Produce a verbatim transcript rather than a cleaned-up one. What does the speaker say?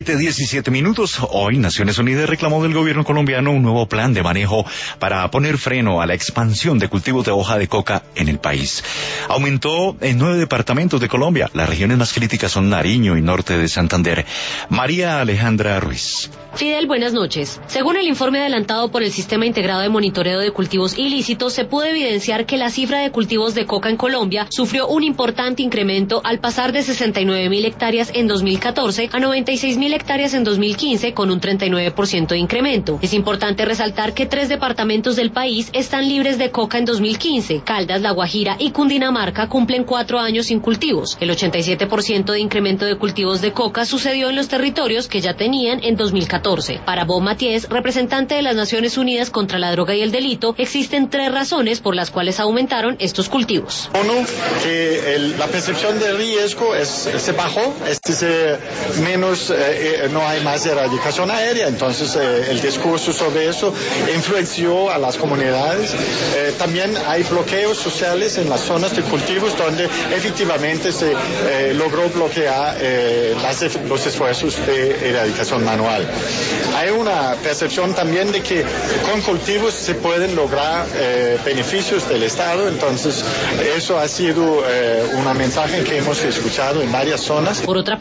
diecisiete minutos. Hoy Naciones Unidas reclamó del gobierno colombiano un nuevo plan de manejo para poner freno a la expansión de cultivos de hoja de coca en el país. Aumentó en nueve departamentos de Colombia. Las regiones más críticas son Nariño y norte de Santander. María Alejandra Ruiz. Fidel, buenas noches. Según el informe adelantado por el Sistema Integrado de Monitoreo de Cultivos Ilícitos, se pudo evidenciar que la cifra de cultivos de coca en Colombia sufrió un importante incremento al pasar de sesenta y nueve mil hectáreas en dos mil catorce a noventa y seis mil hectáreas en dos mil quince, con un treinta y nueve por ciento de incremento. Es importante resaltar que tres departamentos del país están libres de coca en dos mil quince. Caldas, La Guajira y Cundinamarca cumplen cuatro años sin cultivos. El ochenta y siete por ciento de incremento de cultivos de coca sucedió en los territorios que ya tenían en dos mil catorce. Para Bob Matías, representante de las Naciones Unidas contra la Droga y el Delito, existen tres razones por las cuales aumentaron estos cultivos. Uno, que el, la percepción de riesgo es, se bajó, es, se, menos, eh, no hay más erradicación aérea, entonces eh, el discurso sobre eso influenció a las comunidades. Eh, también hay bloqueos sociales en las zonas de cultivos donde efectivamente se eh, logró bloquear eh, las, los esfuerzos de erradicación manual. Hay una percepción también de que con cultivos se pueden lograr eh, beneficios del Estado, entonces eso ha sido eh, un mensaje que hemos escuchado en varias zonas. Por otra